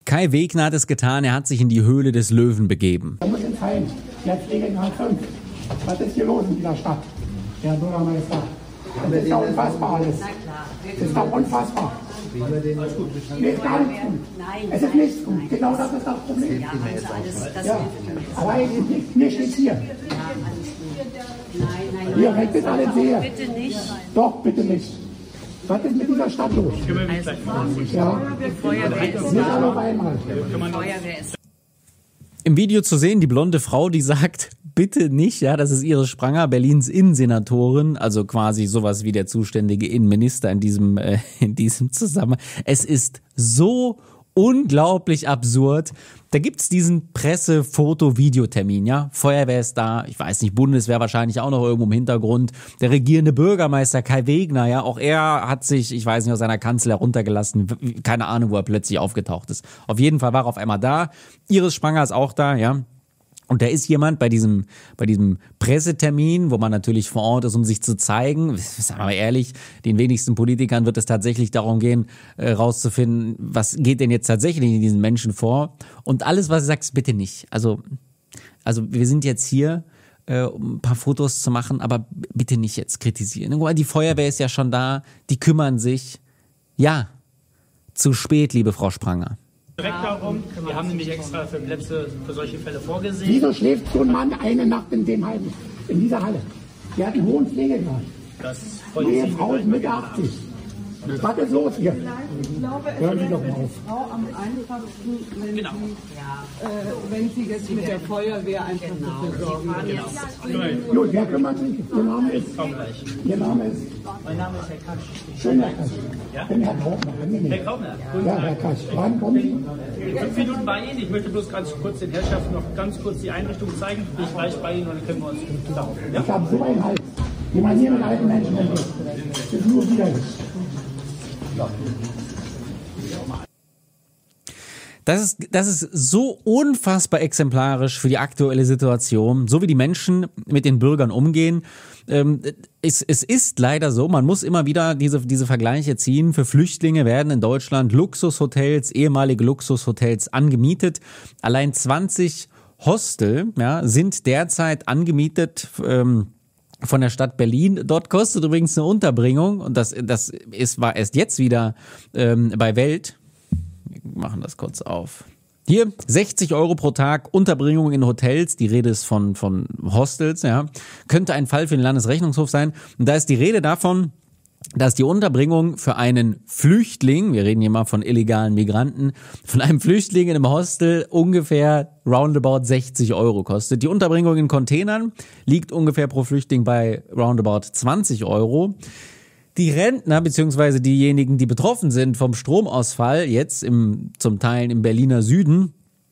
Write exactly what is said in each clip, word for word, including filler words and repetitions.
Kai Wegner hat es getan, er hat sich in die Höhle des Löwen begeben. Da muss ins Heim, jetzt Pflegegrad fünf. Was ist hier los in dieser Stadt, Herr Bürgermeister? Das ist doch unfassbar alles. Das ist doch unfassbar. Nee, gar nichts gut. Es ist nichts gut. Genau das ist das Problem. Ja, also alles, das ja. Aber nicht, nicht jetzt hier. Ja, alles gut. Nein, nein, nein. Hier, weg ist alles sehr. Bitte nicht. Doch, bitte nicht. Was ist mit dieser Stadt los? Also, Ja, die Feuerwehr ist nicht alle da. auf einmal. Die Feuerwehr ist Im Video zu sehen, die blonde Frau, die sagt, bitte nicht, ja, das ist Iris Spranger, Berlins Innensenatorin, also quasi sowas wie der zuständige Innenminister in diesem, äh, in diesem Zusammenhang. Es ist so unglaublich absurd. Da gibt's diesen Presse-Foto-Videotermin, ja. Feuerwehr ist da, ich weiß nicht, Bundeswehr wahrscheinlich auch noch irgendwo im Hintergrund. Der regierende Bürgermeister Kai Wegner, ja, auch er hat sich, ich weiß nicht, aus seiner Kanzel heruntergelassen. Keine Ahnung, wo er plötzlich aufgetaucht ist. Auf jeden Fall war er auf einmal da. Iris Spranger ist auch da, ja. Und da ist jemand bei diesem, bei diesem Pressetermin, wo man natürlich vor Ort ist, um sich zu zeigen. Sagen wir mal ehrlich, den wenigsten Politikern wird es tatsächlich darum gehen, äh, rauszufinden, was geht denn jetzt tatsächlich in diesen Menschen vor. Und alles, was du sagst, bitte nicht. Also, also wir sind jetzt hier, äh, um ein paar Fotos zu machen, aber bitte nicht jetzt kritisieren. Die Feuerwehr ist ja schon da, die kümmern sich. Ja, zu spät, liebe Frau Spranger. Direkt darum, wir haben nämlich extra für Plätze für solche Fälle vorgesehen. Wieso schläft so ein Mann eine Nacht in dem Heim, in dieser Halle? Der hat einen hohen Pflegegrad. Das ist Die voll Frau ist Mitte achtzig. Was ist los hier? Ich glaube, es Hören Sie ist doch für mal die auf. Frau am einfachsten, wenn, Genau. sie, äh, wenn sie jetzt mit der Feuerwehr einfach dafür sorgen. Genau. Gut, wer kümmert sich? Ihr Name ist? Komm gleich. Ihr Name ist? Mein Name ist Herr Kasch. Schön, Herr Kasch. Ja? Ich bin Herr Kaufmann. angenehm. Herr Kaufmann. Ja, Herr Kasch. Wann kommen Sie? In fünf Minuten bei Ihnen. Ich möchte bloß ganz kurz den Herrschaften noch ganz kurz die Einrichtung zeigen. Bin ich gleich bei Ihnen und dann können wir uns darauf. Ja? Ich habe so einen Hals, wie man hier mit alten Menschen umgeht. Das ist nur widerlich. Das ist, das ist so unfassbar exemplarisch für die aktuelle Situation, so wie die Menschen mit den Bürgern umgehen. Ähm, es, es ist leider so, man muss immer wieder diese, diese Vergleiche ziehen. Für Flüchtlinge werden in Deutschland Luxushotels, ehemalige Luxushotels angemietet. Allein zwanzig Hostel, ja, sind derzeit angemietet, ähm, von der Stadt Berlin. Dort kostet übrigens eine Unterbringung, und das, das ist, war erst jetzt wieder ähm, bei Welt. Wir machen das kurz auf. Hier, sechzig Euro pro Tag, Unterbringung in Hotels, die Rede ist von, von Hostels, ja. Könnte ein Fall für den Landesrechnungshof sein. Und da ist die Rede davon, dass die Unterbringung für einen Flüchtling, wir reden hier mal von illegalen Migranten, von einem Flüchtling in einem Hostel ungefähr roundabout sechzig Euro kostet. Die Unterbringung in Containern liegt ungefähr pro Flüchtling bei roundabout zwanzig Euro. Die Rentner bzw. diejenigen, die betroffen sind vom Stromausfall, jetzt im zum Teil im Berliner Süden,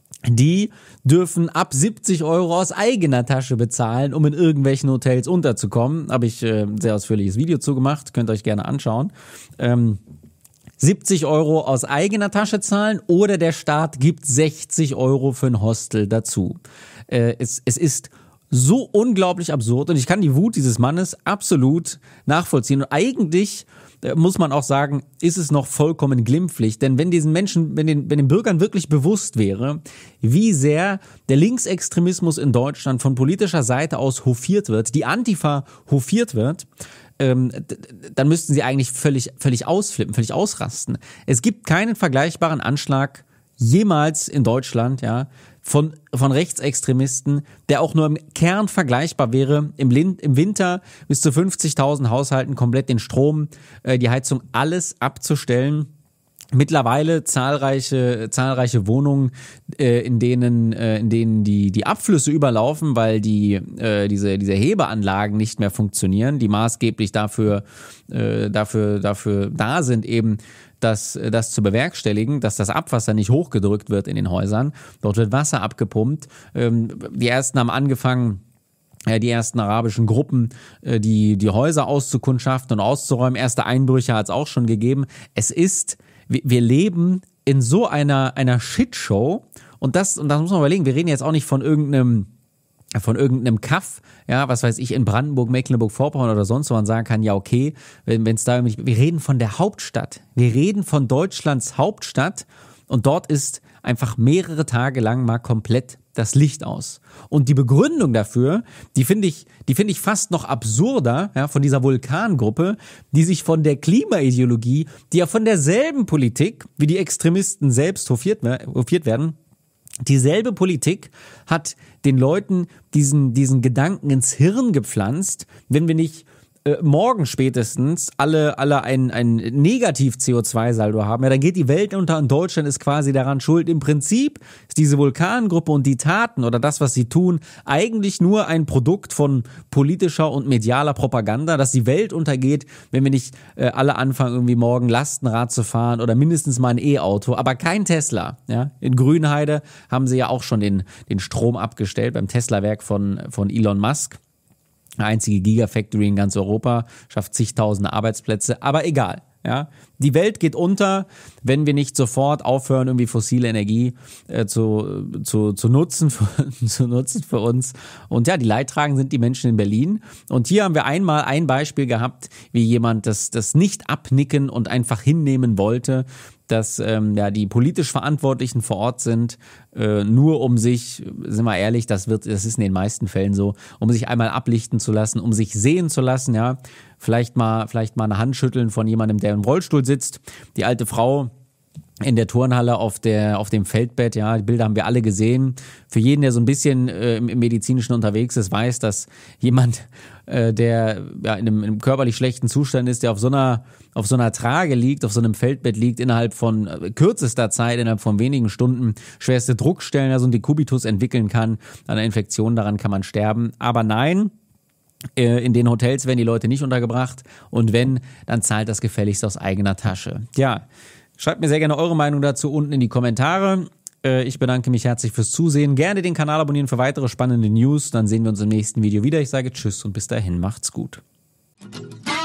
die dürfen ab siebzig Euro aus eigener Tasche bezahlen, um in irgendwelchen Hotels unterzukommen. Habe ich äh, ein sehr ausführliches Video zugemacht, könnt ihr euch gerne anschauen. Ähm, siebzig Euro aus eigener Tasche zahlen oder der Staat gibt sechzig Euro für ein Hostel dazu. Äh, es, es ist so unglaublich absurd und ich kann die Wut dieses Mannes absolut nachvollziehen. Und eigentlich äh, muss man auch sagen, ist es noch vollkommen glimpflich. Denn wenn diesen Menschen, wenn den, wenn den Bürgern wirklich bewusst wäre, wie sehr der Linksextremismus in Deutschland von politischer Seite aus hofiert wird, die Antifa hofiert wird, ähm, d- dann müssten sie eigentlich völlig, völlig ausflippen, völlig ausrasten. Es gibt keinen vergleichbaren Anschlag jemals in Deutschland, ja, von, von Rechtsextremisten, der auch nur im Kern vergleichbar wäre, im, Lin- im Winter bis zu fünfzigtausend Haushalten komplett den Strom, äh, die Heizung, alles abzustellen. Mittlerweile zahlreiche zahlreiche Wohnungen, äh, in denen äh, in denen die die Abflüsse überlaufen, weil die äh, diese diese Hebeanlagen nicht mehr funktionieren, die maßgeblich dafür äh, dafür dafür da sind, eben das das zu bewerkstelligen, dass das Abwasser nicht hochgedrückt wird in den Häusern. Dort wird Wasser abgepumpt. Ähm, die ersten haben angefangen, Ja, die ersten arabischen Gruppen, die die Häuser auszukundschaften und auszuräumen. Erste Einbrüche hat es auch schon gegeben. Es ist, wir, wir leben in so einer einer Shitshow, und das und das muss man überlegen. Wir reden jetzt auch nicht von irgendeinem von irgendeinem Kaff, ja, was weiß ich, in Brandenburg, Mecklenburg-Vorpommern oder sonst, wo man sagen kann, ja okay, wenn es da wir reden von der Hauptstadt. Wir reden von Deutschlands Hauptstadt, und dort ist einfach mehrere Tage lang mal komplett das Licht aus. Und die Begründung dafür, die finde ich, die finde ich fast noch absurder, ja, von dieser Vulkangruppe, die sich von der Klimaideologie, die ja von derselben Politik, wie die Extremisten selbst hofiert, hofiert werden, dieselbe Politik hat den Leuten diesen, diesen Gedanken ins Hirn gepflanzt, wenn wir nicht äh, morgen spätestens alle, alle ein, ein Negativ-C O zwei Saldo haben, ja, dann geht die Welt unter und Deutschland ist quasi daran schuld. Im Prinzip ist diese Vulkangruppe und die Taten oder das, was sie tun, eigentlich nur ein Produkt von politischer und medialer Propaganda, dass die Welt untergeht, wenn wir nicht äh, alle anfangen, irgendwie morgen Lastenrad zu fahren oder mindestens mal ein E-Auto, aber kein Tesla. Ja? In Grünheide haben sie ja auch schon den, den Strom abgestellt beim Tesla-Werk von, von Elon Musk. Eine einzige Gigafactory in ganz Europa, schafft zigtausende Arbeitsplätze, aber egal. Ja, die Welt geht unter, wenn wir nicht sofort aufhören, irgendwie fossile Energie äh, zu, zu, zu, nutzen für, zu nutzen für uns. Und ja, die Leidtragenden sind die Menschen in Berlin. Und hier haben wir einmal ein Beispiel gehabt, wie jemand das, das nicht abnicken und einfach hinnehmen wollte, dass ähm, ja die politisch Verantwortlichen vor Ort sind, äh, nur um sich, sind wir ehrlich, das wird, das ist in den meisten Fällen so, um sich einmal ablichten zu lassen, um sich sehen zu lassen, ja, vielleicht mal, vielleicht mal eine Hand schütteln von jemandem, der im Rollstuhl sitzt. Die alte Frau in der Turnhalle auf der auf dem Feldbett, ja, die Bilder haben wir alle gesehen. Für jeden, der so ein bisschen äh, im, im Medizinischen unterwegs ist, weiß, dass jemand, äh, der ja in einem, in einem körperlich schlechten Zustand ist, der auf so einer auf so einer Trage liegt, auf so einem Feldbett liegt, innerhalb von äh, kürzester Zeit, innerhalb von wenigen Stunden schwerste Druckstellen, also ein Dekubitus entwickeln kann, an einer Infektion, daran kann man sterben. Aber nein, in den Hotels werden die Leute nicht untergebracht und wenn, dann zahlt das gefälligst aus eigener Tasche. Ja, schreibt mir sehr gerne eure Meinung dazu unten in die Kommentare. Ich bedanke mich herzlich fürs Zusehen. Gerne den Kanal abonnieren für weitere spannende News. Dann sehen wir uns im nächsten Video wieder. Ich sage Tschüss und bis dahin, macht's gut.